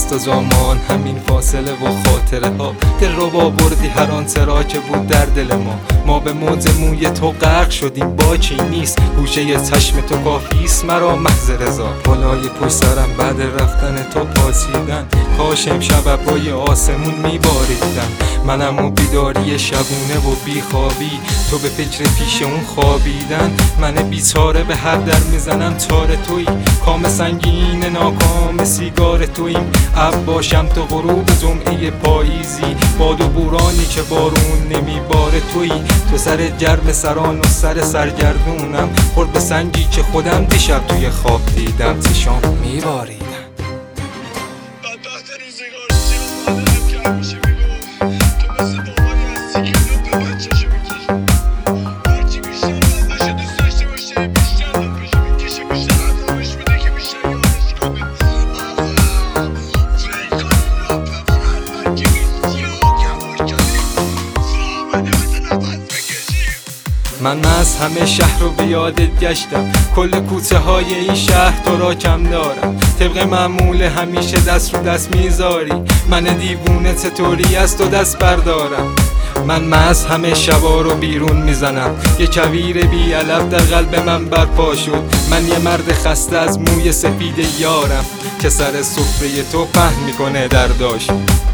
دست و زامان، همین فاصله و خاطره ها. دل رو بردی هر آنچه را که بود در دل ما به موج موی تو غرق شدیم، باکی نیست گوشه چشم تو کافیست مرا محض رضا. بالای پشت سرم بعد رفتن تو پاسیدن، کاش امشب ابرای آسمون میباریدن. منم و بیداری شبونه و بیخوابی، تو به فکر پیش اون خوابیدن. من بیچاره به هر در میزنم چاره تویی، کام سنگین ناکام سیگار توییم. اب باشم تو غروب جمعه پاییزی، باد و بورانی که بارون نمیباره تویی. تو سر جرم سران و سر سرگردونم، خورد به سنگی که خودم دیشب توی خواب دیدم چشام میباریدن. بدبخت روزگار سیاه مادرم که همیشه میگفت تو مثل بابایی هستی که لب به بچه‌شو میکشه. هرچی بیشتر ازش دوست داشته باشه بیشتر لپشو میکشه، بیشتر عذابش میده که بیشتر یادش کنه. فکر کنی لپمون هر که نیستی و کموش کردی فامده مثل نفس بکشیم. من از همه شهر رو به یادت گشتم، کل کوچه های این شهر تو را کم دارم. طبق معمول همیشه دست رو دست میذاری، من دیوونه چطوری از تو دست بردارم. من از همه شبا رو بیرون میزنم، یه کویر بی علف در قلب من برپا شد. من یه مرد خسته از موی سفید یارم که سر سفره تو پهن میکنه درداش.